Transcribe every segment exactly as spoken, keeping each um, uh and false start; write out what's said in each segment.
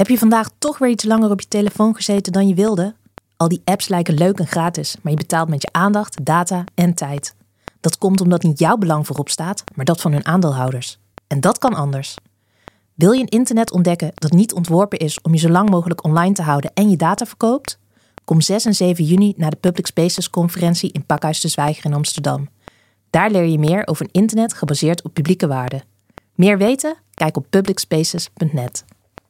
Heb je vandaag toch weer iets langer op je telefoon gezeten dan je wilde? Al die apps lijken leuk en gratis, maar je betaalt met je aandacht, data en tijd. Dat komt omdat niet jouw belang voorop staat, maar dat van hun aandeelhouders. En dat kan anders. Wil je een internet ontdekken dat niet ontworpen is om je zo lang mogelijk online te houden en je data verkoopt? Kom zes en zeven juni naar de Public Spaces conferentie in Pakhuis de Zwijger in Amsterdam. Daar leer je meer over een internet gebaseerd op publieke waarden. Meer weten? Kijk op public spaces punt net.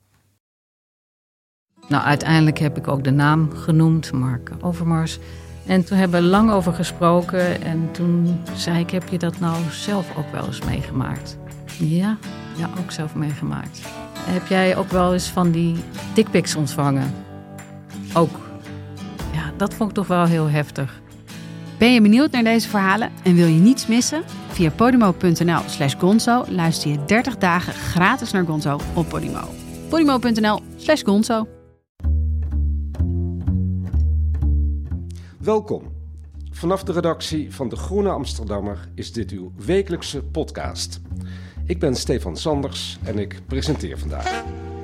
Nou, uiteindelijk heb ik ook de naam genoemd, Mark Overmars. En toen hebben we lang over gesproken. En toen zei ik, heb je dat nou zelf ook wel eens meegemaakt? Ja, ja, ook zelf meegemaakt. Heb jij ook wel eens van die dickpics ontvangen? Ook. Ja, dat vond ik toch wel heel heftig. Ben je benieuwd naar deze verhalen en wil je niets missen? Via podimo.nl slash gonzo luister je dertig dagen gratis naar Gonzo op Podimo. podimo.nl slash gonzo. Welkom. Vanaf de redactie van De Groene Amsterdammer is dit uw wekelijkse podcast. Ik ben Stefan Sanders en ik presenteer vandaag.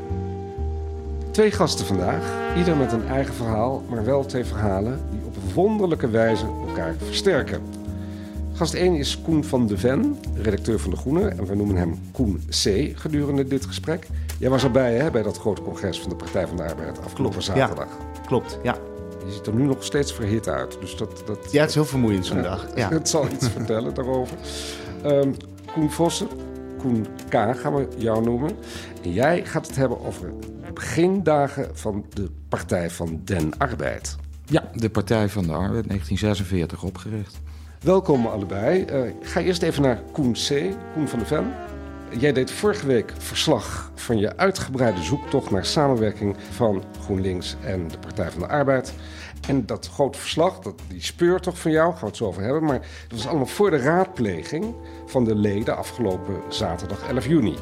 Twee gasten vandaag, ieder met een eigen verhaal, maar wel twee verhalen die op wonderlijke wijze elkaar versterken. Gast één is Koen van de Ven, redacteur van De Groene, en we noemen hem Koen C. gedurende dit gesprek. Jij was erbij hè, bij dat grote congres van de Partij van de Arbeid afgelopen zaterdag. Ja, klopt, ja. Je ziet er nu nog steeds verhit uit. Dus dat, dat, ja, het is heel vermoeiend zo'n ja, dag. Ja. Het zal iets vertellen daarover. Um, Koen Vossen, Koen K. gaan we jou noemen. En jij gaat het hebben over de begindagen van de Partij van den Arbeid. Ja, de Partij van de Arbeid, negentien zesenveertig opgericht. Welkom allebei. Uh, ik ga eerst even naar Koen C., Koen van de Ven. Jij deed vorige week verslag van je uitgebreide zoektocht naar samenwerking van GroenLinks en de Partij van de Arbeid. En dat grote verslag, dat, die speurtocht van jou, gaan we het zo over hebben. Maar dat was allemaal voor de raadpleging van de leden afgelopen zaterdag elf juni.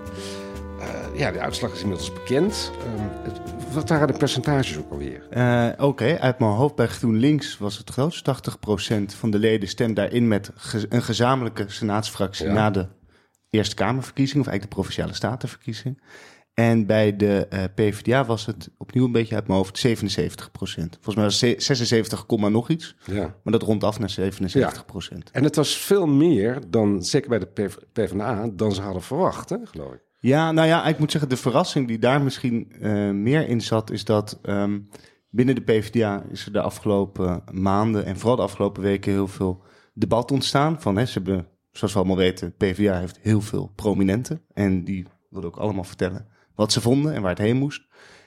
Uh, ja, de uitslag is inmiddels bekend. Uh, het, wat waren de percentages ook alweer? Uh, Oké, okay. Uit mijn hoofd bij GroenLinks was het grootst. tachtig procent van de leden stemt daarin met ge- een gezamenlijke senaatsfractie ja. na de Eerste Kamerverkiezing, of eigenlijk de Provinciale Statenverkiezing. En bij de uh, PvdA was het opnieuw een beetje uit mijn hoofd zevenenzeventig procent. Volgens mij was het zesenzeventig, nog iets. Ja. Maar dat rondt af naar zevenenzeventig procent. Ja. En het was veel meer dan, zeker bij de PvdA, dan ze hadden verwacht, hè, geloof ik. Ja, nou ja, ik moet zeggen, de verrassing die daar misschien uh, meer in zat, is dat um, binnen de PvdA is er de afgelopen maanden en vooral de afgelopen weken heel veel debat ontstaan. Van, hè, ze hebben, zoals we allemaal weten, PvdA heeft heel veel prominenten en die wilden ook allemaal vertellen wat ze vonden en waar het heen moest.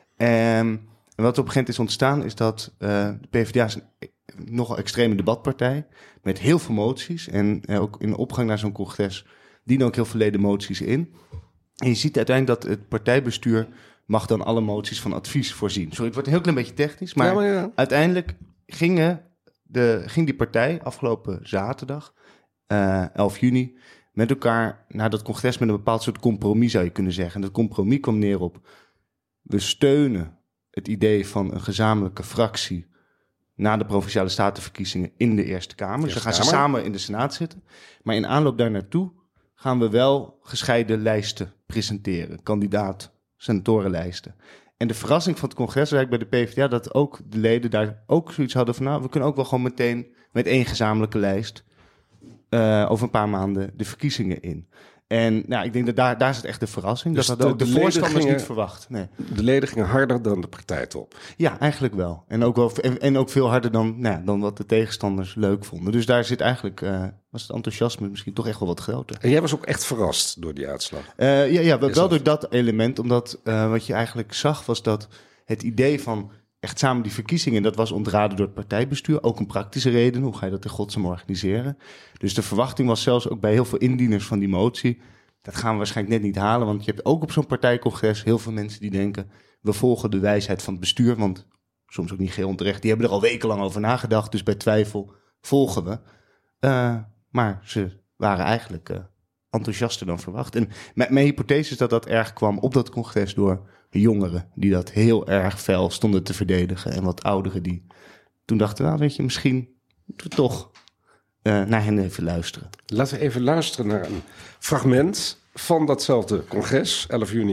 En wat op een gegeven moment is ontstaan, is dat uh, de PvdA is een nogal extreme debatpartij met heel veel moties. En uh, ook in de opgang naar zo'n congres dienen ook heel veel leden moties in. En je ziet uiteindelijk dat het partijbestuur mag dan alle moties van advies voorzien. Sorry, het wordt een heel klein beetje technisch, maar, ja, maar ja. uiteindelijk gingen de, ging die partij afgelopen zaterdag, uh, elf juni... met elkaar naar dat congres met een bepaald soort compromis, zou je kunnen zeggen. En dat compromis kwam neer op, we steunen het idee van een gezamenlijke fractie na de Provinciale Statenverkiezingen in de Eerste Kamer. Dus dan gaan ze samen in de Senaat zitten. Maar in aanloop daar naartoe gaan we wel gescheiden lijsten presenteren. Kandidaat, senatorenlijsten. En de verrassing van het congres was eigenlijk bij de PvdA dat ook de leden daar ook zoiets hadden van, nou, we kunnen ook wel gewoon meteen met één gezamenlijke lijst Uh, over een paar maanden de verkiezingen in. En nou, ik denk dat daar, daar zit echt de verrassing. Dus dat hadden ook de, de voorstanders niet verwacht. Nee. De leden gingen harder dan de partijtop. Ja, eigenlijk wel. En ook, wel, en, en ook veel harder dan, nou, dan wat de tegenstanders leuk vonden. Dus daar zit eigenlijk, uh, was het enthousiasme misschien toch echt wel wat groter. En jij was ook echt verrast door die uitslag? Uh, ja, ja, wel, wel door dat element. Omdat uh, wat je eigenlijk zag was dat het idee van echt samen die verkiezingen, dat was ontraden door het partijbestuur. Ook een praktische reden. Hoe ga je dat in godsnaam organiseren? Dus de verwachting was zelfs ook bij heel veel indieners van die motie, dat gaan we waarschijnlijk net niet halen. Want je hebt ook op zo'n partijcongres heel veel mensen die denken, we volgen de wijsheid van het bestuur. Want soms ook niet geheel onterecht. Die hebben er al wekenlang over nagedacht. Dus bij twijfel volgen we. Uh, maar ze waren eigenlijk uh, enthousiaster dan verwacht. En mijn, mijn hypothese is dat dat erg kwam op dat congres door jongeren die dat heel erg fel stonden te verdedigen. En wat ouderen die toen dachten, nou weet je, misschien moeten we toch uh, naar hen even luisteren. Laten we even luisteren naar een fragment van datzelfde congres, elf juni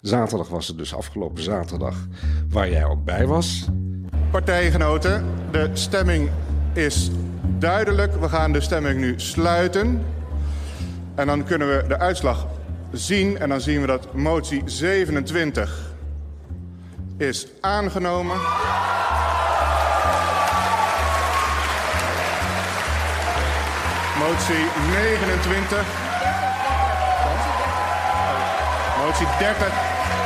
Zaterdag was het dus afgelopen zaterdag, waar jij ook bij was. Partijgenoten, de stemming is duidelijk. We gaan de stemming nu sluiten. En dan kunnen we de uitslag zien. En dan zien we dat motie zevenentwintig is aangenomen. Motie negenentwintig. Motie dertig.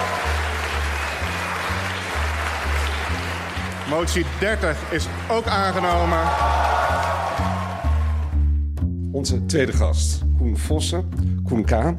Motie dertig is ook aangenomen. Onze tweede gast, Koen Vossen, Koen K.,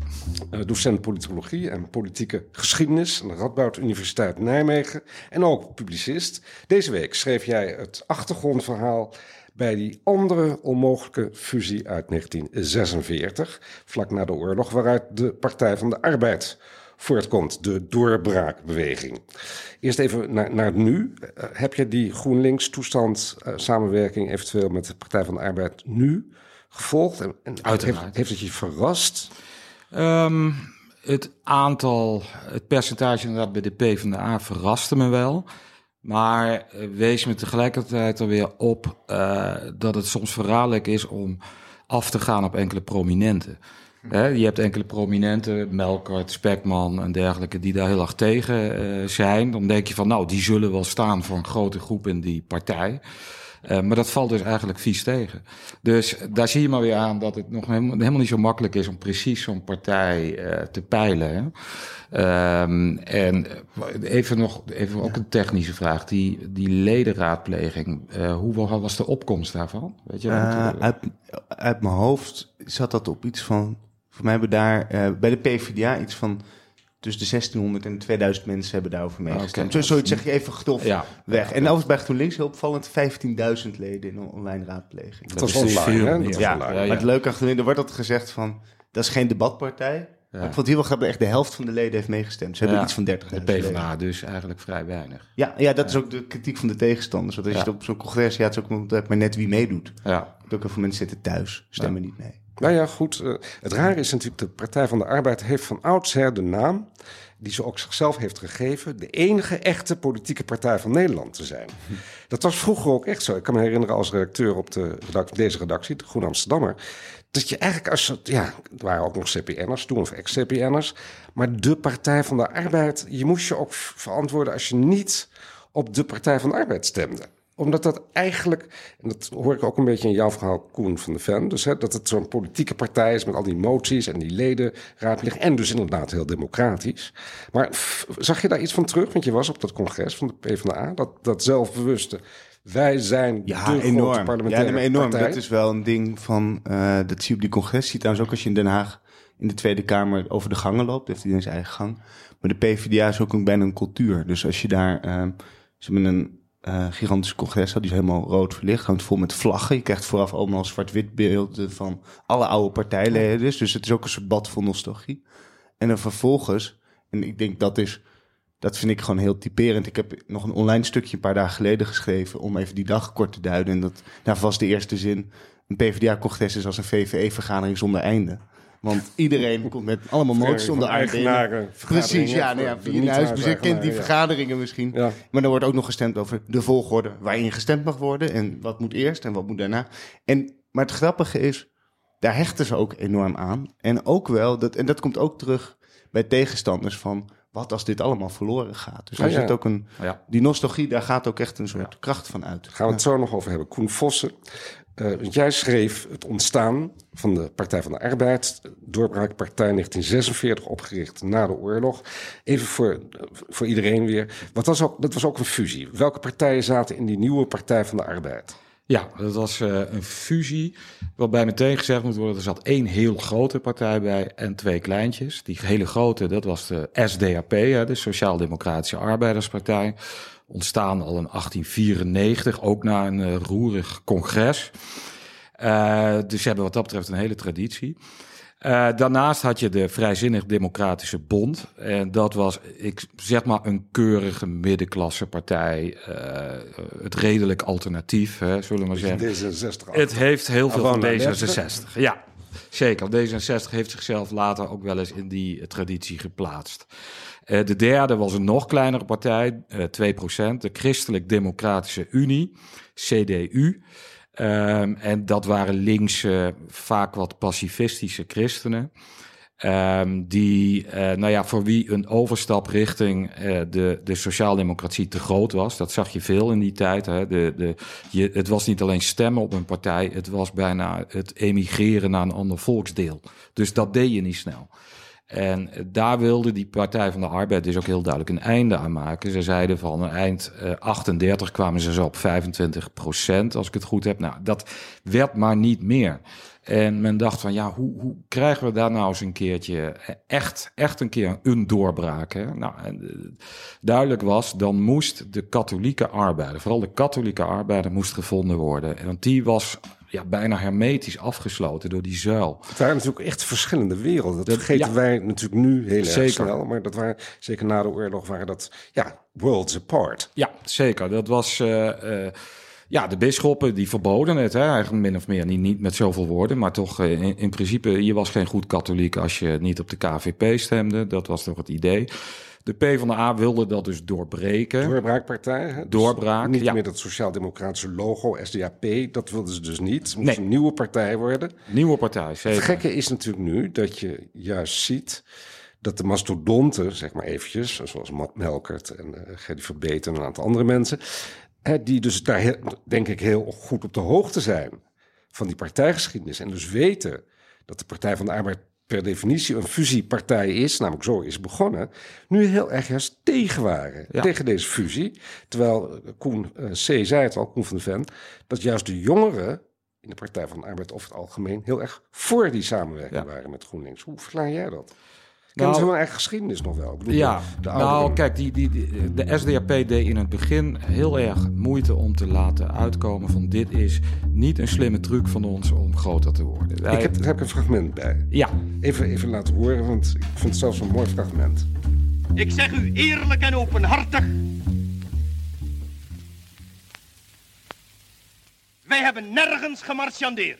docent politologie en politieke geschiedenis aan de Radboud Universiteit Nijmegen en ook publicist. Deze week schreef jij het achtergrondverhaal bij die andere onmogelijke fusie uit negentien zesenveertig, vlak na de oorlog, waaruit de Partij van de Arbeid voortkomt, de doorbraakbeweging. Eerst even naar, naar het nu. Uh, heb je die GroenLinks-toestand, uh, samenwerking eventueel met de Partij van de Arbeid nu gevolgd? En, en Uiteraard. Heeft, heeft het je verrast? Um, het aantal, het percentage inderdaad bij de PvdA verraste me wel. Maar uh, wees me tegelijkertijd er weer op uh, dat het soms verraderlijk is om af te gaan op enkele prominenten. He, je hebt enkele prominenten, Melkert, Spekman en dergelijke, die daar heel erg tegen uh, zijn. Dan denk je van, nou, die zullen wel staan voor een grote groep in die partij. Uh, maar dat valt dus eigenlijk vies tegen. Dus daar zie je maar weer aan dat het nog helemaal, helemaal niet zo makkelijk is om precies zo'n partij uh, te peilen. Hè? Um, en even nog, even ook een technische vraag. Die, die ledenraadpleging, uh, hoe was de opkomst daarvan? Weet je uh, uit, uit mijn hoofd zat dat op iets van, voor mij hebben daar uh, bij de PvdA iets van tussen de zestienhonderd en de tweeduizend mensen hebben daarover meegestemd. Okay. Zo, zoiets zeg je even gedof ja, weg. Ja, en overigens bij GroenLinks heel opvallend vijftienduizend leden in een online raadpleging. Dat, dat was online, hè? Dat ja, was online. Maar het leuke achter er wordt altijd gezegd van, dat is geen debatpartij. Ja. Ik vond het heel wel grappig, echt de helft van de leden heeft meegestemd. Ze hebben ja, iets van dertigduizend de PvdA dus eigenlijk vrij weinig. Ja, ja dat ja. is ook de kritiek van de tegenstanders. Want als ja. je het op zo'n congres, ja, het is ook maar net wie meedoet. Ja. Ook heel veel mensen zitten thuis, stemmen ja. niet mee. Nou ja, goed. Uh, het rare is natuurlijk, de Partij van de Arbeid heeft van oudsher de naam die ze ook zichzelf heeft gegeven, de enige echte politieke partij van Nederland te zijn. Hm. Dat was vroeger ook echt zo. Ik kan me herinneren als redacteur op de redactie, deze redactie, de Groene Amsterdammer, dat je eigenlijk als, ja, er waren ook nog C P N'ers toen, of ex-C P N'ers, maar de Partij van de Arbeid, je moest je ook verantwoorden als je niet op de Partij van de Arbeid stemde. Omdat dat eigenlijk, en dat hoor ik ook een beetje in jouw verhaal, Koen van de Ven, dus hè, dat het zo'n politieke partij is met al die moties en die ledenraadpleging en dus inderdaad heel democratisch. Maar f- zag je daar iets van terug? Want je was op dat congres van de PvdA, dat, dat zelfbewuste, wij zijn ja, de enorm. grote parlementaire ja, nee, enorm. partij. Dat is wel een ding van, uh, dat zie je op die congres, zie je trouwens ook als je in Den Haag in de Tweede Kamer over de gangen loopt, heeft iedereen zijn eigen gang. Maar de PvdA is ook een, bijna een cultuur. Dus als je daar, uh, ze hebben een Uh, gigantische congres, die is helemaal rood verlicht, hangt vol met vlaggen. Je krijgt vooraf allemaal zwart-wit beelden van alle oude partijleden. Dus, dus het is ook een soort bad vol nostalgie. En dan vervolgens, en ik denk dat is, dat vind ik gewoon heel typerend. Ik heb nog een online stukje een paar dagen geleden geschreven om even die dag kort te duiden. En dat nou, was de eerste zin, een PvdA-congres is als een V V E-vergadering zonder einde. Want iedereen komt met allemaal moties onder eigenaren. Precies, ja, nou ja, via huisbezit kent die vergaderingen misschien. Ja. Maar dan wordt ook nog gestemd over de volgorde waarin gestemd mag worden. En wat moet eerst en wat moet daarna. En, maar het grappige is, daar hechten ze ook enorm aan. En ook wel, dat, en dat komt ook terug bij tegenstanders van, wat als dit allemaal verloren gaat. Dus daar ja, ja. zit ook een, ja. die nostalgie, daar gaat ook echt een soort ja. kracht van uit. Gaan we het ja. zo nog over hebben. Koen Vossen. Uh, jij schreef het ontstaan van de Partij van de Arbeid, doorbraakpartij negentien zesenveertig, opgericht na de oorlog. Even voor, voor iedereen weer. Wat was ook, dat was ook een fusie. Welke partijen zaten in die nieuwe Partij van de Arbeid? Ja, dat was uh, een fusie, waarbij meteen gezegd moet worden, er zat één heel grote partij bij en twee kleintjes. Die hele grote, dat was de S D A P, de Sociaal-Democratische Arbeiderspartij. Ontstaan al in achttien vierennegentig, ook na een uh, roerig congres. Uh, dus ze hebben wat dat betreft een hele traditie. Uh, daarnaast had je de Vrijzinnig Democratische Bond. En dat was, ik zeg maar, een keurige middenklasse partij. Uh, het redelijk alternatief, hè, zullen we maar zeggen. D zesenzestig. Het heeft heel veel van D zesenzestig. Ja, zeker. D zesenzestig heeft zichzelf later ook wel eens in die traditie geplaatst. Uh, de derde was een nog kleinere partij, uh, twee procent, de Christelijk Democratische Unie, C D U. Um, en dat waren linkse, vaak wat pacifistische christenen. Um, die, uh, nou ja, voor wie een overstap richting uh, de, de sociaaldemocratie te groot was. Dat zag je veel in die tijd. Hè. De, de, je, het was niet alleen stemmen op een partij, het was bijna het emigreren naar een ander volksdeel. Dus dat deed je niet snel. En daar wilde die Partij van de Arbeid dus ook heel duidelijk een einde aan maken. Ze zeiden van eind uh, achtendertig kwamen ze zo op vijfentwintig procent, als ik het goed heb. Nou, dat werd maar niet meer. En men dacht van, ja, hoe, hoe krijgen we daar nou eens een keertje echt, echt een keer een doorbraak? Hè? Nou, en, uh, duidelijk was, dan moest de katholieke arbeider, vooral de katholieke arbeider, moest gevonden worden. Want die was ja, bijna hermetisch afgesloten door die zuil. Het waren natuurlijk echt verschillende werelden. Dat, dat vergeten ja, wij natuurlijk nu heel zeker. erg snel. Maar dat waren, zeker na de oorlog waren dat ja, worlds apart. Ja, zeker. Dat was... Uh, uh, Ja, de bisschoppen die verboden het, hè, eigenlijk min of meer, niet, niet met zoveel woorden, maar toch in, in principe, je was geen goed katholiek als je niet op de K V P stemde. Dat was toch het idee. De PvdA wilde dat dus doorbreken. Doorbraakpartij. Hè? Dus Doorbraak, niet ja. meer dat sociaal-democratische logo, S D A P, dat wilden ze dus niet. Het moest nee. een nieuwe partij worden. Nieuwe partij, zeker. Het gekke is natuurlijk nu dat je juist ziet dat de mastodonten, zeg maar eventjes, zoals Matt Melkert en uh, Gerdy Verbeet en een aantal andere mensen, He, die dus daar, heel, denk ik, heel goed op de hoogte zijn van die partijgeschiedenis. En dus weten dat de Partij van de Arbeid per definitie een fusiepartij is, namelijk zo is begonnen, nu heel erg juist tegen waren. Ja. Tegen deze fusie. Terwijl Koen uh, C. zei het al, Koen van de Ven, dat juist de jongeren in de Partij van de Arbeid over het algemeen heel erg voor die samenwerking ja. waren met GroenLinks. Hoe verklaar jij dat? Kennen nou, ze hun eigen geschiedenis nog wel? Ik bedoel, ja, de nou kijk, die, die, die, de S D A P deed in het begin heel erg moeite om te laten uitkomen van dit is niet een slimme truc van ons om groter te worden. Wij... Ik heb, daar heb ik een fragment bij. Ja. Even, even laten horen, want ik vind het zelfs een mooi fragment. Ik zeg u eerlijk en openhartig. Wij hebben nergens gemarchandeerd.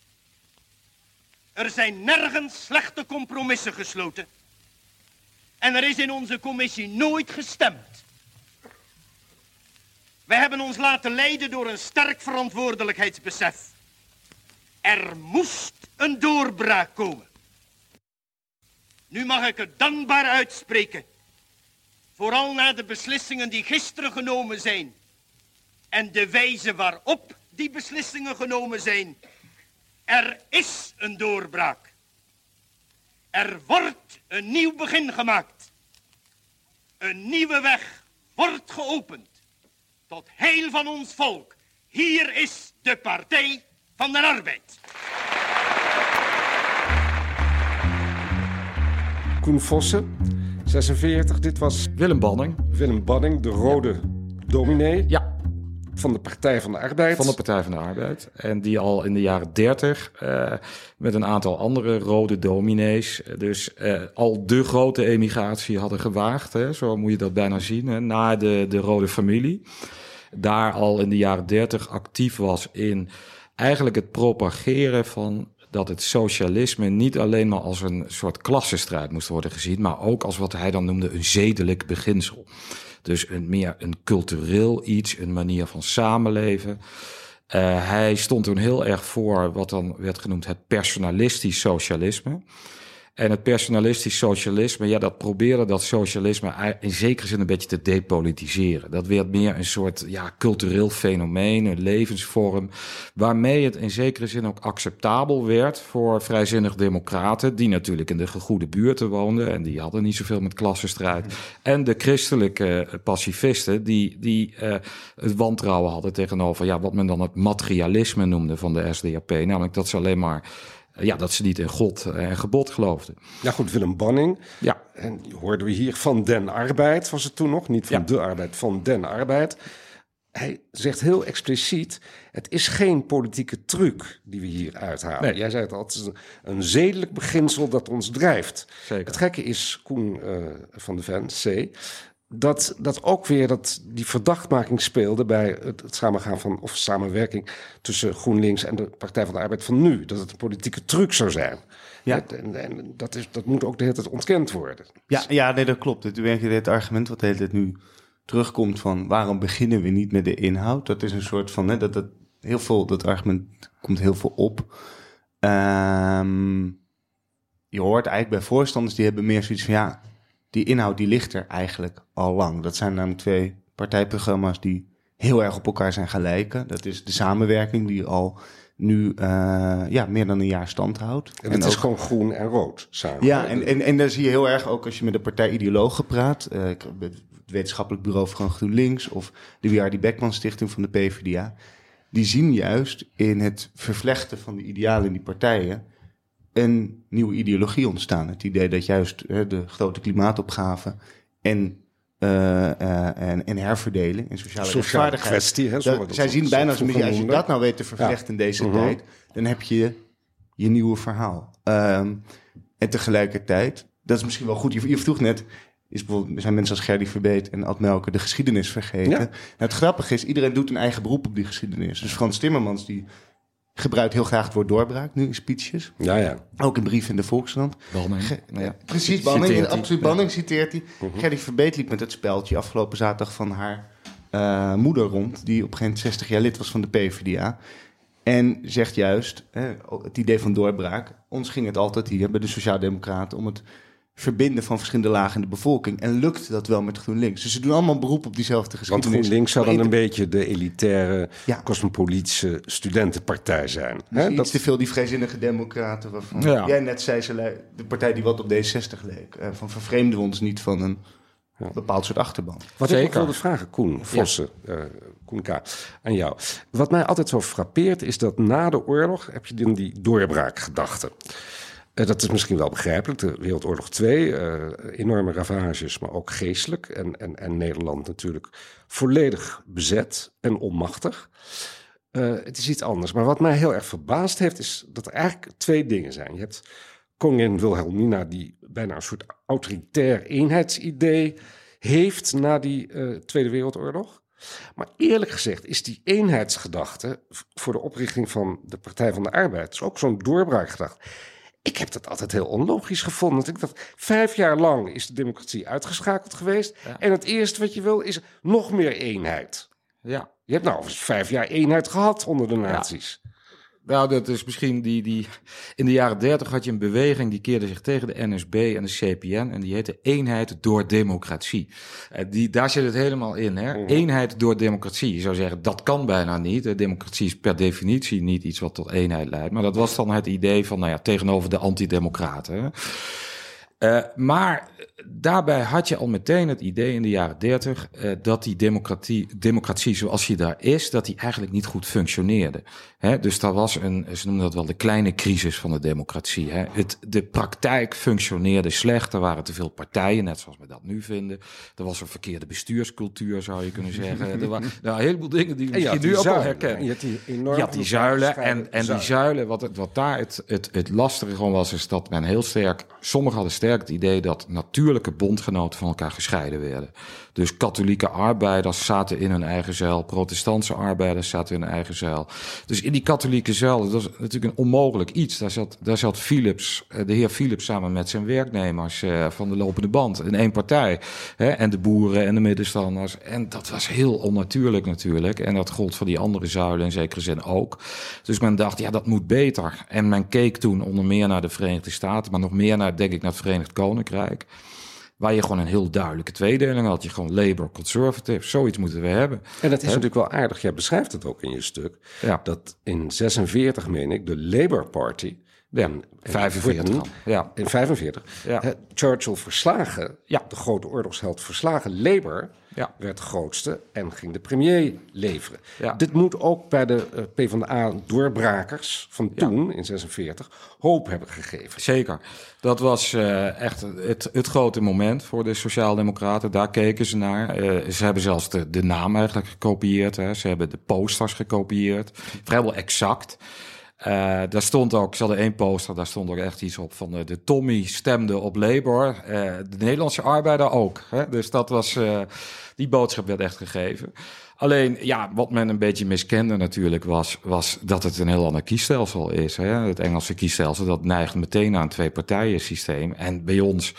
Er zijn nergens slechte compromissen gesloten. En er is in onze commissie nooit gestemd. Wij hebben ons laten leiden door een sterk verantwoordelijkheidsbesef. Er moest een doorbraak komen. Nu mag ik het dankbaar uitspreken. Vooral na de beslissingen die gisteren genomen zijn. En de wijze waarop die beslissingen genomen zijn. Er is een doorbraak. Er wordt een nieuw begin gemaakt. Een nieuwe weg wordt geopend. Tot heil van ons volk. Hier is de Partij van de Arbeid. Koen Vossen, zesenveertig. Dit was Willem Banning. Willem Banning, de rode ja. dominee. Ja. Van de Partij van de Arbeid. Van de Partij van de Arbeid. En die al in de jaren dertig uh, met een aantal andere rode dominees dus uh, al de grote emigratie hadden gewaagd. Hè, zo moet je dat bijna zien, hè, naar de, de rode familie. Daar al in de jaren dertig actief was in eigenlijk het propageren van dat het socialisme niet alleen maar als een soort klassenstrijd moest worden gezien, maar ook als wat hij dan noemde een zedelijk beginsel. Dus een, meer een cultureel iets, een manier van samenleven. Uh, hij stond toen heel erg voor wat dan werd genoemd het personalistisch socialisme. En het personalistisch socialisme, ja, dat probeerde dat socialisme in zekere zin een beetje te depolitiseren. Dat werd meer een soort ja, cultureel fenomeen, een levensvorm, waarmee het in zekere zin ook acceptabel werd voor vrijzinnig democraten, die natuurlijk in de gegoede buurten woonden en die hadden niet zoveel met klassenstrijd. En de christelijke pacifisten, die, die uh, het wantrouwen hadden tegenover ja, wat men dan het materialisme noemde van de S D A P, namelijk dat ze alleen maar Ja, dat ze niet in God en gebod geloofden. Ja goed, Willem Banning. Ja. En hoorden we hier van den Arbeid, was het toen nog. Niet van ja. de arbeid, van den Arbeid. Hij zegt heel expliciet, het is geen politieke truc die we hier uithalen. Nee. Jij zei het al, het is een, een zedelijk beginsel dat ons drijft. Zeker. Het gekke is, Koen uh, van de Ven, C, dat, dat ook weer dat die verdachtmaking speelde bij het, het samengaan van of samenwerking tussen GroenLinks en de Partij van de Arbeid van nu. Dat het een politieke truc zou zijn. Ja. En, en dat, is, dat moet ook de hele tijd ontkend worden. Ja, ja nee, dat klopt. Het, het argument wat de hele tijd nu terugkomt van waarom beginnen we niet met de inhoud? Dat is een soort van, hè, dat, dat, heel veel, dat argument komt heel veel op. Um, je hoort eigenlijk bij voorstanders die hebben meer zoiets van ja, die inhoud die ligt er eigenlijk al lang. Dat zijn namelijk twee partijprogramma's die heel erg op elkaar zijn gaan lijken. Dat is de samenwerking die al nu uh, ja, meer dan een jaar stand houdt. En het is ook gewoon groen en rood samen. Ja, en, en, en daar zie je heel erg ook als je met de partijideologen praat. Uh, het wetenschappelijk bureau van GroenLinks of de W R D Beckman Stichting van de P v d A. Die zien juist in het vervlechten van de idealen in die partijen een nieuwe ideologie ontstaan. Het idee dat juist uh, de grote klimaatopgave en, uh, uh, en, en herverdeling en sociale, sociale rechtvaardigheid. Kwestie, hè, dat, zij zien bijna als een beetje, als je dat nou weet te vervlechten ja. in deze uh-huh. tijd, dan heb je je nieuwe verhaal. Um, en tegelijkertijd, dat is misschien wel goed, je, je vroeg net, is bijvoorbeeld, zijn mensen als Gerdy Verbeet en Ad Melker de geschiedenis vergeten. Ja. Nou, het grappige is, iedereen doet een eigen beroep op die geschiedenis. Dus Frans Timmermans, die gebruikt heel graag het woord doorbraak nu in speeches. Ja, ja. Ook in brieven in de Volkskrant. Banning. Ge- ja. Precies, Banning. Absoluut, Banning citeert hij. Uh-huh. Gerdy Verbeet liep met het speldje afgelopen zaterdag van haar uh, moeder rond, die op een gegeven moment zestig jaar lid was van de P v d A. En zegt juist, hè, het idee van doorbraak, ons ging het altijd hier bij de Sociaaldemocraten om het verbinden van verschillende lagen in de bevolking. En lukt dat wel met GroenLinks. Dus ze doen allemaal beroep op diezelfde geschiedenis. Want GroenLinks zou dan een beetje de elitaire, ja. cosmopolitische studentenpartij zijn. Dus Hè? iets Dat te veel die vreszinnige democraten waarvan ja. jij net zei, ze de partij die wat op D zestig leek. Uh, van vervreemden we ons niet van een ja. bepaald soort achterban. Wat Zeker. ik wilde vragen, Koen Vossen, ja. uh, Koen K., aan jou. Wat mij altijd zo frappeert is dat na de oorlog heb je dan die doorbraakgedachte. Uh, dat is misschien wel begrijpelijk. De Wereldoorlog twee, uh, enorme ravages, maar ook geestelijk. En, en, en Nederland natuurlijk volledig bezet en onmachtig. Uh, het is iets anders. Maar wat mij heel erg verbaasd heeft, is dat er eigenlijk twee dingen zijn. Je hebt koningin Wilhelmina, die bijna een soort autoritair eenheidsidee heeft na die uh, Tweede Wereldoorlog. Maar eerlijk gezegd is die eenheidsgedachte voor de oprichting van de Partij van de Arbeid is ook zo'n doorbraakgedachte. Ik heb dat altijd heel onlogisch gevonden. Ik dacht, vijf jaar lang is de democratie uitgeschakeld geweest. Ja. En het eerste wat je wil is nog meer eenheid. Ja. Je hebt nou vijf jaar eenheid gehad onder de nazi's. Ja. Nou, dat is misschien die, die... In de jaren dertig had je een beweging die keerde zich tegen de N S B en de C P N. En die heette Eenheid door Democratie. Uh, die, daar zit het helemaal in, hè. Mm. Eenheid door democratie. Je zou zeggen, dat kan bijna niet. De democratie is per definitie niet iets wat tot eenheid leidt. Maar dat was dan het idee van, nou ja, tegenover de antidemocraten, hè. Uh, maar daarbij had je al meteen het idee in de jaren dertig uh, dat die democratie, democratie zoals die daar is, dat die eigenlijk niet goed functioneerde. Hè, dus daar was een, ze noemen dat wel de kleine crisis van de democratie. Hè. Het, de praktijk functioneerde slecht, er waren te veel partijen, net zoals we dat nu vinden. Er was een verkeerde bestuurscultuur, zou je kunnen zeggen. Er waren nou, een heleboel dingen die we misschien nu ook al herkennen. Je had die, enorm je had die zuilen en, en die zuilen, wat, wat daar het, het, het lastige gewoon was, is dat men heel sterk, sommigen hadden sterk het idee dat natuurlijke bondgenoten van elkaar gescheiden werden. Dus katholieke arbeiders zaten in hun eigen zuil, protestantse arbeiders zaten in hun eigen zuil. Dus in die katholieke zuil, dat was natuurlijk een onmogelijk iets. Daar zat, daar zat Philips, de heer Philips samen met zijn werknemers uh, van de lopende band in één partij. Hè, en de boeren en de middenstanders. En dat was heel onnatuurlijk natuurlijk. En dat gold voor die andere zuilen in zekere zin ook. Dus men dacht, ja, dat moet beter. En men keek toen onder meer naar de Verenigde Staten, maar nog meer naar, denk ik, naar het Verenigd Koninkrijk. Waar je gewoon een heel duidelijke tweedeling had. Je gewoon Labour, Conservative, zoiets moeten we hebben. En dat is He? natuurlijk wel aardig. Jij beschrijft het ook in je stuk. Ja. Dat in zesenveertig, meen ik, de Labour Party... Ja, in vijfenveertig. Ja. In vijfenveertig. Ja. He, Churchill verslagen, ja. de grote oorlogsheld verslagen. Labour ja. werd de grootste en ging de premier leveren. Ja. Dit moet ook bij de uh, PvdA-doorbrakers van toen, ja. in zesenveertig, hoop hebben gegeven. Zeker. Dat was uh, echt het, het grote moment voor de Sociaaldemocraten. Daar keken ze naar. Uh, ze hebben zelfs de, de naam eigenlijk gekopieerd. Hè. Ze hebben de posters gekopieerd. Vrijwel exact. Uh, daar stond ook, ze hadden één poster, daar stond ook echt iets op van uh, de Tommy stemde op Labour, uh, de Nederlandse arbeider ook. Hè? Dus dat was, uh, die boodschap werd echt gegeven. Alleen, ja, wat men een beetje miskende natuurlijk was, was dat het een heel ander kiesstelsel is. Hè? Het Engelse kiesstelsel, dat neigt meteen aan een twee-partijen systeem. En bij ons,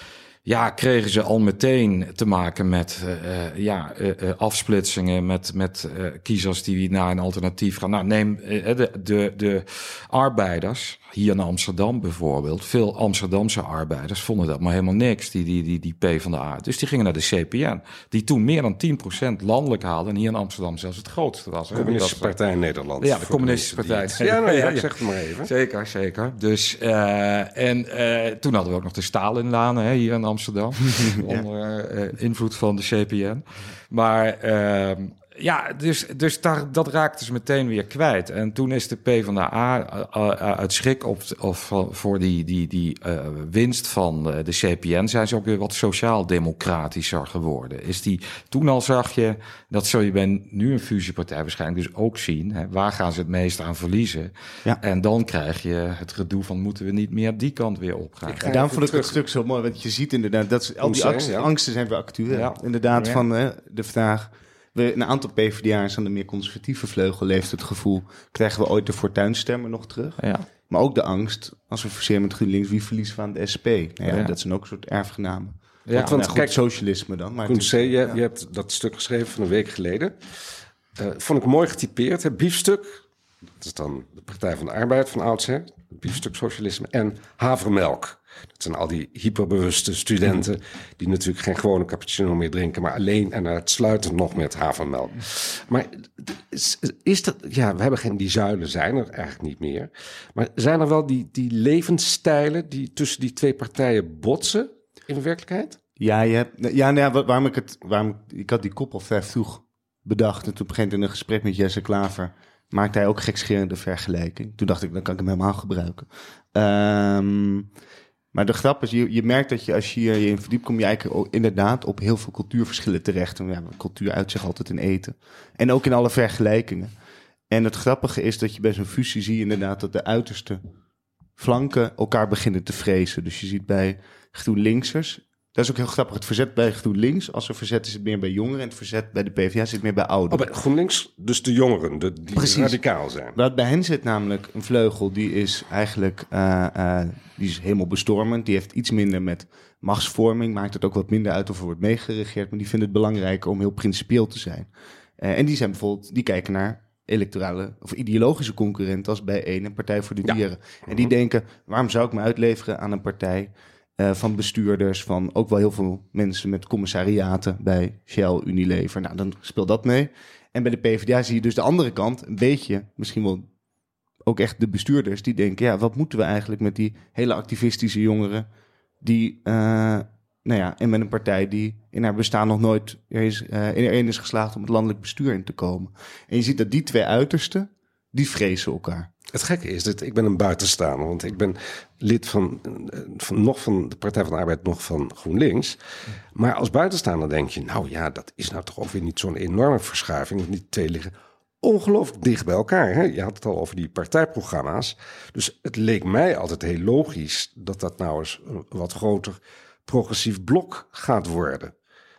ja, kregen ze al meteen te maken met uh, ja, uh, uh, afsplitsingen, met, met uh, kiezers die naar een alternatief gaan. Nou, neem uh, de, de, de arbeiders, hier in Amsterdam bijvoorbeeld. Veel Amsterdamse arbeiders vonden dat maar helemaal niks, die, die, die, die PvdA. Dus die gingen naar de C P N, die toen meer dan tien procent landelijk haalde en hier in Amsterdam zelfs het grootste was. De Communistische Partij Nederland. Ja, de Communistische Partij. Het... Ja, nou ja, ik zeg het maar even. Zeker, zeker. Dus, uh, en uh, toen hadden we ook nog de Stalinlaan hè, hier in Amsterdam, onder uh, invloed van de C P N. Maar uh, ja, dus, dus daar, dat raakten ze meteen weer kwijt. En toen is de PvdA uh, uh, uit schrik op, of, uh, voor die, die, die uh, winst van uh, de C P N... zijn ze ook weer wat sociaal-democratischer geworden. Is die, toen al zag je, dat zul je bij nu een fusiepartij waarschijnlijk dus ook zien. Hè, waar gaan ze het meest aan verliezen? Ja. En dan krijg je het gedoe van, moeten we niet meer die kant weer opgaan? Ja, daarom vond ik het stuk zo mooi, want je ziet inderdaad... dat is, al die angsten, ja. angsten zijn weer actueel. Ja. Inderdaad, ja. van uh, de vraag... We, een aantal PvdA'ers aan de meer conservatieve vleugel leeft het gevoel... krijgen we ooit de fortuinstemmer nog terug? Ja. Maar ook de angst, als we verseren met GroenLinks... wie verliezen we aan de S P? Nou ja, ja. Dat zijn ook een soort erfgenamen. Ja, want, want, nou, kijk, socialisme dan. Maar Koen C, je, ja. je hebt dat stuk geschreven van een week geleden. Uh, vond ik mooi getypeerd. Het biefstuk, dat is dan de Partij van de Arbeid van oudsher... biefstuk socialisme en havermelk. Dat zijn al die hyperbewuste studenten... die natuurlijk geen gewone cappuccino meer drinken... maar alleen en uitsluitend nog met havermelk. Maar is, is dat... Ja, we hebben geen... Die zuilen zijn er eigenlijk niet meer. Maar zijn er wel die, die levensstijlen... die tussen die twee partijen botsen in de werkelijkheid? Ja, je hebt, ja, nou ja waarom ik het... Waarom ik, ik had die kop al vrij vroeg bedacht... en toen begint in een gesprek met Jesse Klaver... maakte hij ook gekscherende vergelijking. Toen dacht ik, dan kan ik hem helemaal gebruiken. Um, maar de grap is, je, je merkt dat je als je je in verdiept... kom je eigenlijk inderdaad op heel veel cultuurverschillen terecht. En ja, cultuur uit zich altijd in eten. En ook in alle vergelijkingen. En het grappige is dat je bij zo'n fusie zie je inderdaad... dat de uiterste flanken elkaar beginnen te vrezen. Dus je ziet bij GroenLinksers... Dat is ook heel grappig. Het verzet bij GroenLinks, als er verzet is het meer bij jongeren... en het verzet bij de PvdA zit meer bij ouderen. Oh, bij GroenLinks dus de jongeren, de, die Precies. radicaal zijn. Wat bij hen zit namelijk een vleugel, die is eigenlijk uh, uh, die is helemaal bestormend. Die heeft iets minder met machtsvorming, maakt het ook wat minder uit of er wordt meegeregeerd... maar die vinden het belangrijker om heel principieel te zijn. Uh, en die zijn bijvoorbeeld, die kijken naar electorale of ideologische concurrenten... als bij één en Partij voor de ja. Dieren. En die denken, waarom zou ik me uitleveren aan een partij... Uh, van bestuurders, van ook wel heel veel mensen met commissariaten bij Shell, Unilever. Nou, dan speelt dat mee. En bij de PvdA zie je dus de andere kant een beetje, misschien wel ook echt de bestuurders, die denken, ja, wat moeten we eigenlijk met die hele activistische jongeren, die, uh, nou ja, en met een partij die in haar bestaan nog nooit er is, uh, erin is geslaagd om het landelijk bestuur in te komen. En je ziet dat die twee uitersten, die vrezen elkaar. Het gekke is dat ik ben een buitenstaander, want ik ben lid van, van nog van de Partij van de Arbeid, nog van GroenLinks. Maar als buitenstaander denk je, nou ja, dat is nou toch ook weer niet zo'n enorme verschuiving. Want die twee liggen ongelooflijk dicht bij elkaar. Hè? Je had het al over die partijprogramma's. Dus het leek mij altijd heel logisch dat dat nou eens een wat groter progressief blok gaat worden.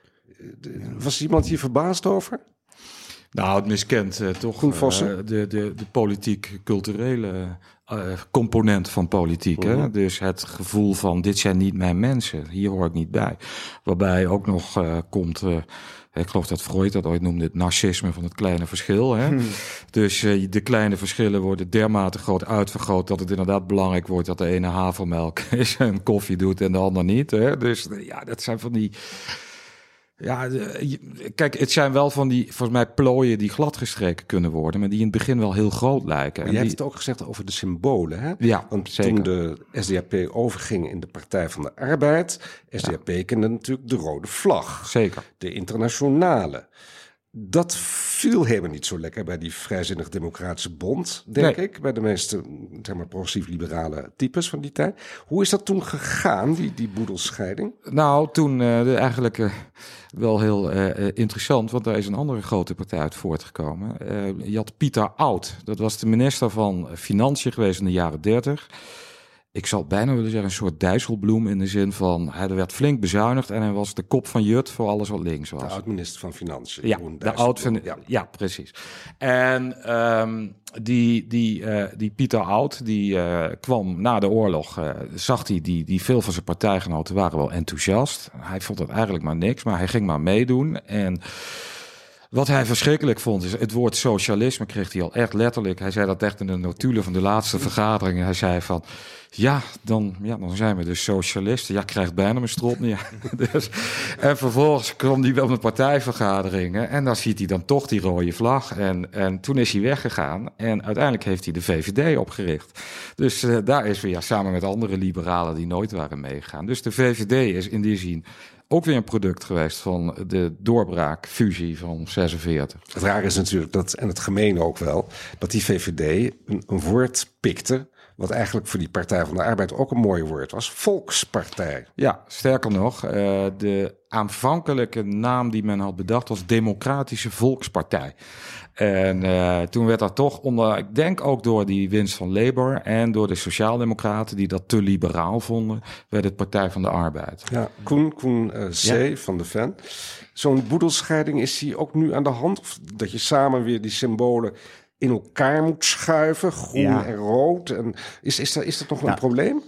Was iemand hier verbaasd over? Nou, het miskent uh, toch uh, de, de, de politiek-culturele uh, component van politiek. Uh-huh. Hè? Dus het gevoel van, dit zijn niet mijn mensen, hier hoor ik niet bij. Waarbij ook nog uh, komt, uh, ik geloof dat Freud dat ooit noemde, het narcisme van het kleine verschil. Hè? Hmm. Dus uh, de kleine verschillen worden dermate groot uitvergroot... dat het inderdaad belangrijk wordt dat de ene havermelk is en koffie doet en de ander niet. Hè? Dus ja, dat zijn van die... Ja, kijk, het zijn wel van die, volgens mij, plooien die gladgestreken kunnen worden, maar die in het begin wel heel groot lijken. Maar je hebt die... het ook gezegd over de symbolen, hè? Ja, want zeker. Toen de S D A P overging in de Partij van de Arbeid, S D A P ja. kende natuurlijk de rode vlag. Zeker. De internationale. Dat viel helemaal niet zo lekker bij die Vrijzinnig Democratische Bond, denk Nee. ik. Bij de meeste, zeg maar, progressief-liberale types van die tijd. Hoe is dat toen gegaan, die, die boedelscheiding? Nou, toen uh, de, eigenlijk uh, wel heel uh, interessant, want daar is een andere grote partij uit voortgekomen. Uh, je had Pieter Oud, dat was de minister van Financiën geweest in de jaren dertig. Ik zal bijna willen zeggen een soort Dijsselbloem in de zin van, hij er werd flink bezuinigd en hij was de kop van Jut voor alles wat links was. De oud-minister van Financiën. Ja, Jeroen de oud van, ja. ja, precies. En um, die, die, uh, die Pieter Oud, die uh, kwam na de oorlog, uh, zag hij die, die veel van zijn partijgenoten waren wel enthousiast. Hij vond het eigenlijk maar niks, maar hij ging maar meedoen. En wat hij verschrikkelijk vond, is het woord socialisme kreeg hij al echt letterlijk. Hij zei dat echt in de notulen van de laatste vergadering. Hij zei van, ja, dan, ja, dan zijn we dus socialisten. Ja, krijgt bijna mijn strot niet. Dus, en vervolgens kwam hij wel met partijvergaderingen en dan ziet hij dan toch die rode vlag. En, en toen is hij weggegaan en uiteindelijk heeft hij de V V D opgericht. Dus uh, daar is weer ja, samen met andere liberalen die nooit waren meegegaan. Dus de V V D is in die zin ook weer een product geweest van de doorbraakfusie van zesenveertig. Het raar is natuurlijk dat, en het gemeen ook wel, dat die V V D een, een woord pikte, wat eigenlijk voor die Partij van de Arbeid ook een mooi woord was. Volkspartij. Ja, sterker nog, uh, de aanvankelijke naam die men had bedacht was Democratische Volkspartij. En uh, toen werd dat toch onder, ik denk ook door die winst van Labour en door de Sociaaldemocraten die dat te liberaal vonden, werd het Partij van de Arbeid. Ja, Koen, Koen uh, C. Ja. van de Ven. Zo'n boedelscheiding, is die ook nu aan de hand? Of dat je samen weer die symbolen in elkaar moet schuiven, groen ja. en rood. En is, is, dat, is dat nog nou, een probleem?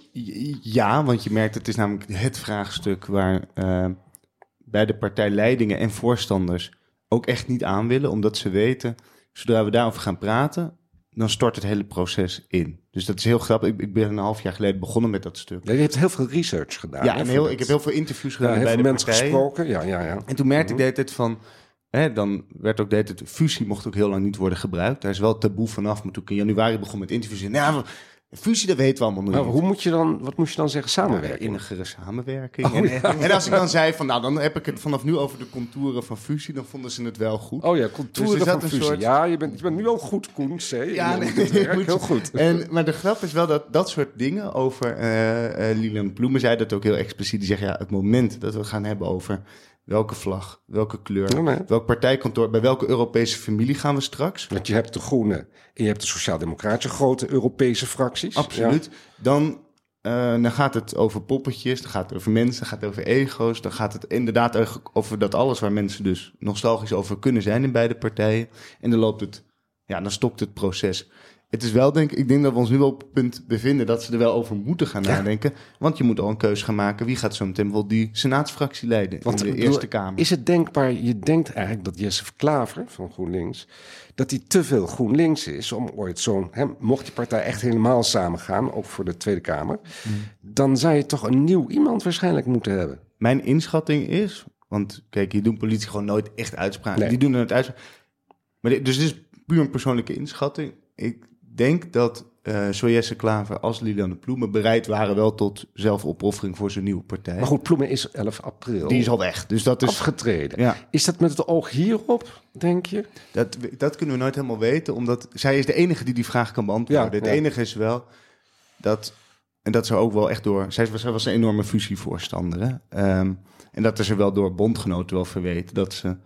Ja, want je merkt, het is namelijk het vraagstuk waar uh, bij de partijleidingen en voorstanders ook echt niet aan willen, omdat ze weten, zodra we daarover gaan praten, dan stort het hele proces in. Dus dat is heel grappig. Ik, ik ben een half jaar geleden begonnen met dat stuk. Ja, je hebt heel veel research gedaan. Ja, en heel, ik heb heel veel interviews gedaan ja, bij de mensen partijen. gesproken. Ja, ja, ja. En toen merkte mm-hmm. ik de hele tijd van, hè, dan werd ook de hele tijd, fusie mocht ook heel lang niet worden gebruikt. Daar is wel taboe vanaf, maar toen ik in januari begon met interviews, en nou, fusie, dat weten we allemaal nog nou, niet. Hoe moet je dan, wat moet je dan zeggen? Samenwerking? Ja, innigere samenwerking. Oh, en, ja. en als ik dan zei van, nou, dan heb ik het vanaf nu over de contouren van fusie, dan vonden ze het wel goed. Oh ja, contouren dus van fusie. Soort... Ja, je bent, je bent nu al goed, Koen C. Ja, nee, het werk. moet... heel goed. En, maar de grap is wel dat dat soort dingen over, uh, uh, Lilian Ploemen zei dat ook heel expliciet. Die zegt, ja, het moment dat we gaan hebben over welke vlag, welke kleur, oh, nee. welk partijkantoor, bij welke Europese familie gaan we straks? Want je hebt de Groenen en je hebt de Sociaaldemocratische grote Europese fracties. Absoluut. Ja. Dan, uh, dan gaat het over poppetjes, dan gaat het over mensen, dan gaat het over ego's. Dan gaat het inderdaad over dat alles waar mensen dus nostalgisch over kunnen zijn in beide partijen. En dan loopt het, ja, dan stopt het proces. Het is wel, denk ik, ik denk dat we ons nu wel op het punt bevinden dat ze er wel over moeten gaan ja. nadenken. Want je moet al een keuze gaan maken. Wie gaat zo meteen wel die senaatsfractie leiden Want, in de bedoel, Eerste Kamer? Is het denkbaar, je denkt eigenlijk dat Jesse Klaver van GroenLinks, dat hij te veel GroenLinks is om ooit zo'n, hè, mocht die partij echt helemaal samengaan, ook voor de Tweede Kamer, hmm. dan zou je toch een nieuw iemand waarschijnlijk moeten hebben. Mijn inschatting is, want kijk, hier doen politici gewoon nooit echt uitspraken. Nee. Die doen het uitspraken. Maar dit, dus dit is puur een persoonlijke inschatting. Ik denk dat uh, zo Jesse Klaver als Lilianne Ploemen bereid waren wel tot zelfopoffering voor zijn nieuwe partij. Maar goed, Ploemen is elf april. Die is al weg, dus dat is afgetreden. Ja. Is dat met het oog hierop, denk je? Dat, dat kunnen we nooit helemaal weten, omdat zij is de enige die die vraag kan beantwoorden. Ja, het ja. enige is wel dat, en dat ze ook wel echt door, zij was, zij was een enorme fusievoorstander. Hè? Um, en dat is er wel door bondgenoten wel verweten, dat ze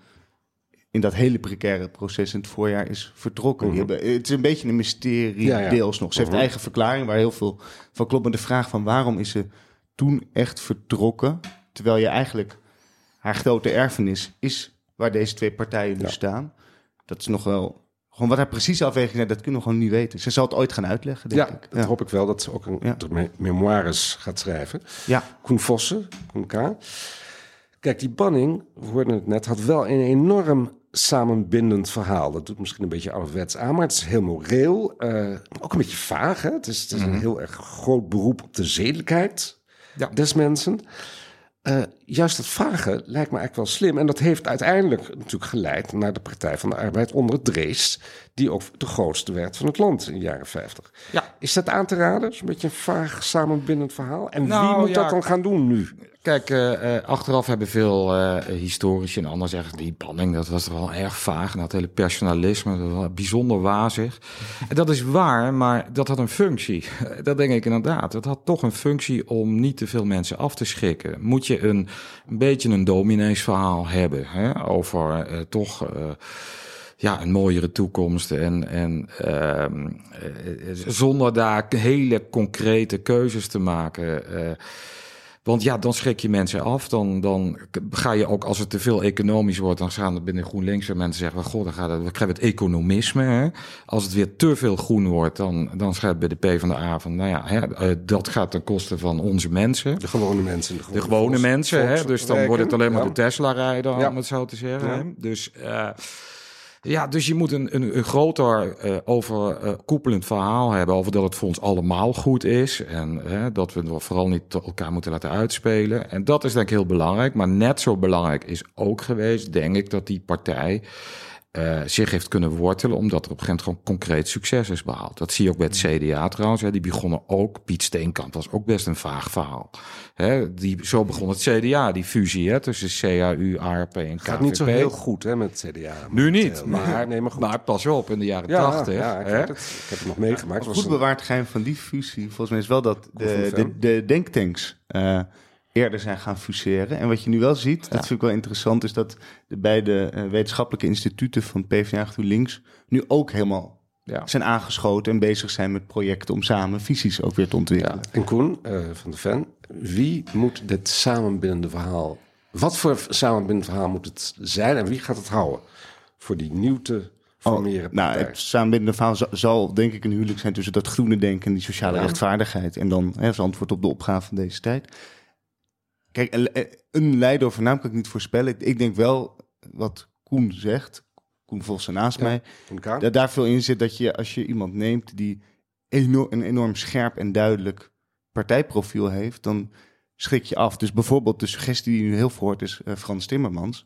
in dat hele precaire proces in het voorjaar is vertrokken. Uh-huh. Die hebben, het is een beetje een mysterie ja, ja. deels nog. Ze uh-huh. heeft een eigen verklaring waar heel veel van klopt. Maar de vraag van waarom is ze toen echt vertrokken, terwijl je eigenlijk haar grote erfenis is waar deze twee partijen nu ja. staan. Dat is nog wel gewoon wat haar precieze afweging zijn, dat kunnen we gewoon niet weten. Ze zal het ooit gaan uitleggen, denk ja, ik. Dat ja, hoop ik wel, dat ze ook een ja. me- memoires gaat schrijven. Ja. Koen Vossen, Koen K. Kijk, die Banning, we hoorden het net, had wel een enorm samenbindend verhaal. Dat doet misschien een beetje ouderwets aan, maar het is heel moreel. Uh, ook een beetje vaag, hè? Het is, het is mm-hmm. een heel erg groot beroep op de zedelijkheid ja. des mensen. Uh, juist het vage lijkt me eigenlijk wel slim. En dat heeft uiteindelijk natuurlijk geleid naar de Partij van de Arbeid onder Drees, die ook de grootste werd van het land in de jaren vijftig. Ja. Is dat aan te raden? Dat is een beetje een vaag samenbindend verhaal. En Nou, wie moet ja. dat dan gaan doen nu? Kijk, uh, uh, achteraf hebben veel uh, historici en anderen zeggen... die banning, dat was toch wel erg vaag. En dat hele personalisme, dat was bijzonder wazig. En dat is waar, maar dat had een functie. Dat denk ik inderdaad. Dat had toch een functie om niet te veel mensen af te schrikken. Moet je een, een beetje een domineesverhaal hebben... Hè, over uh, toch... Uh, Ja, een mooiere toekomst en, en uh, uh, zonder daar hele concrete keuzes te maken. Uh, want ja, dan schrik je mensen af. Dan, dan ga je ook, als het te veel economisch wordt, dan gaan er binnen GroenLinks weer mensen zeggen, goh, dan gaat het, we krijgen het economisme. Hè? Als het weer te veel groen wordt, dan, dan schrijft bij de PvdA van, nou ja, hè, uh, dat gaat ten koste van onze mensen. De gewone mensen. De gewone, de gewone volks, mensen, hè? Dus dan wordt het alleen maar ja. de Tesla-rijder, Ja. om het zo te zeggen. Ja. Hè? Dus... Uh, Ja, dus je moet een, een, een groter uh, overkoepelend uh, verhaal hebben over dat het voor ons allemaal goed is. En uh, dat we vooral niet elkaar moeten laten uitspelen. En dat is denk ik heel belangrijk. Maar net zo belangrijk is ook geweest, denk ik, dat die partij uh, zich heeft kunnen wortelen, omdat er op een gegeven moment gewoon concreet succes is behaald. Dat zie je ook bij het C D A trouwens. Hè. Die begonnen ook, Piet Steenkamp was ook best een vaag verhaal. Hè, die, zo begon het C D A, die fusie hè, tussen C A U, A R P en K V P. Gaat niet zo heel goed hè, met het C D A. Nu niet, Maar, nee, maar, goed. maar pas op, in de jaren ja, tachtig. Ja, ik, hè? weet het. Ik heb het nog meegemaakt. Een Het goed was een- bewaard geheim van die fusie, volgens mij is wel dat Koen van de, Ven. de, de denktanks uh, eerder zijn gaan fuseren. En wat je nu wel ziet, dat vind ik wel interessant, is dat de beide uh, wetenschappelijke instituten van PvdA GroenLinks nu ook helemaal Ja. zijn aangeschoten en bezig zijn met projecten om samen visies ook weer te ontwikkelen. En Koen uh, van de Ven, wie moet dit samenbindende verhaal... Wat voor samenbindend verhaal moet het zijn en wie gaat het houden voor die nieuw te formeren Oh, nou, partij? het samenbindende verhaal zal, zal denk ik een huwelijk zijn tussen dat groene denken en die sociale Ja. rechtvaardigheid. En dan hè, als antwoord op de opgave van deze tijd. Kijk, een, een leider of een naam kan ik niet voorspellen. Ik, ik denk wel wat Koen zegt, Koen Vossen naast Ja. mij, Van elkaar? dat daar veel in zit dat je als je iemand neemt die enorm, een enorm scherp en duidelijk partijprofiel heeft, dan schrik je af. Dus bijvoorbeeld de suggestie die nu heel veel hoort is uh, Frans Timmermans.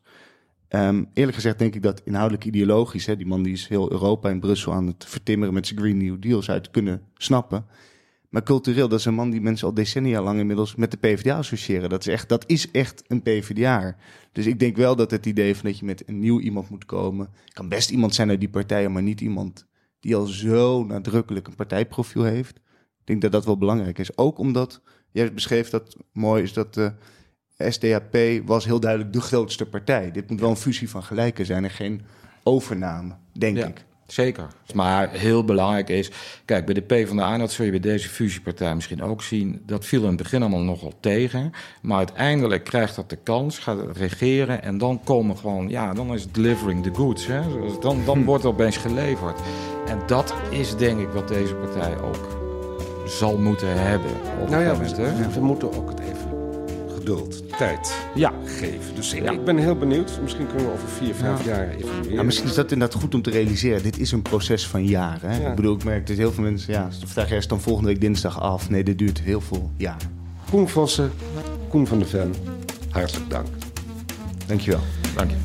Um, eerlijk gezegd denk ik dat inhoudelijk ideologisch, hè, die man die is heel Europa en Brussel aan het vertimmeren met zijn Green New Deal, zou je het kunnen snappen. Maar cultureel, dat is een man die mensen al decennia lang inmiddels met de PvdA associëren. Dat is echt, dat is echt een PvdA'er. Dus ik denk wel dat het idee van dat je met een nieuw iemand moet komen, kan best iemand zijn uit die partijen, maar niet iemand die al zo nadrukkelijk een partijprofiel heeft. Ik denk dat dat wel belangrijk is. Ook omdat, jij beschreef dat mooi, is dat de S D A P was heel duidelijk de grootste partij. Dit moet wel een fusie van gelijken zijn en geen overname, denk Ja. ik. Zeker. Maar heel belangrijk is, kijk, bij de PvdA, en dat zul je bij deze fusiepartij misschien ook zien, dat viel in het begin allemaal nogal tegen. Maar uiteindelijk krijgt dat de kans, gaat het regeren en dan komen gewoon, ja, dan is het delivering the goods. Hè? Dus dan, dan wordt er opeens geleverd. En dat is denk ik wat deze partij ook zal moeten hebben. Op Nou ja, een gegeven moment, hè? we, we moeten ook het even geduld, tijd Ja. geven. Dus ik, Ja. ik ben heel benieuwd. Misschien kunnen we over vier, vijf jaar evalueren. Ja, misschien is dat inderdaad goed om te realiseren. Dit is een proces van jaren. Hè? Ja. Ik bedoel, ik merk dat heel veel mensen, ja, de vraag is dan volgende week dinsdag af. Nee, dit duurt heel veel jaren. Koen Vossen, Koen van de Ven, hartelijk dank. Dankjewel. Dank je.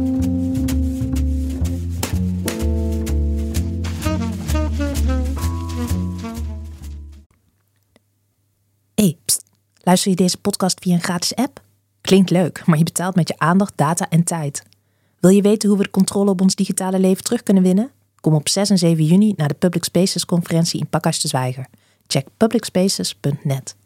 Hey, pst, luister je deze podcast via een gratis app? Klinkt leuk, maar je betaalt met je aandacht, data en tijd. Wil je weten hoe we de controle op ons digitale leven terug kunnen winnen? Kom op zes en zeven juni naar de Public Spaces conferentie in Pakhuis de Zwijger. Check public spaces punt net.